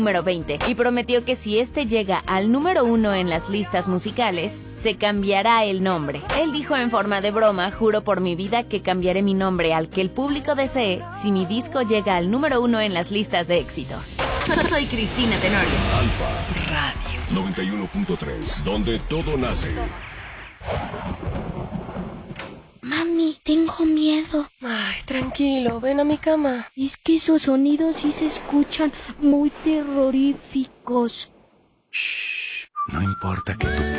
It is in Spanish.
número 20 y prometió que si este llega al número 1 en las listas musicales, se cambiará el nombre. Él dijo en forma de broma: juro por mi vida que cambiaré mi nombre al que el público desee si mi disco llega al número 1 en las listas de éxitos. Soy Cristina Tenorio. Alfa Radio 91.3, donde todo nace. Mami, tengo miedo. Ay, tranquilo, ven a mi cama. Es que esos sonidos sí se escuchan muy terroríficos. Shh, no importa que tu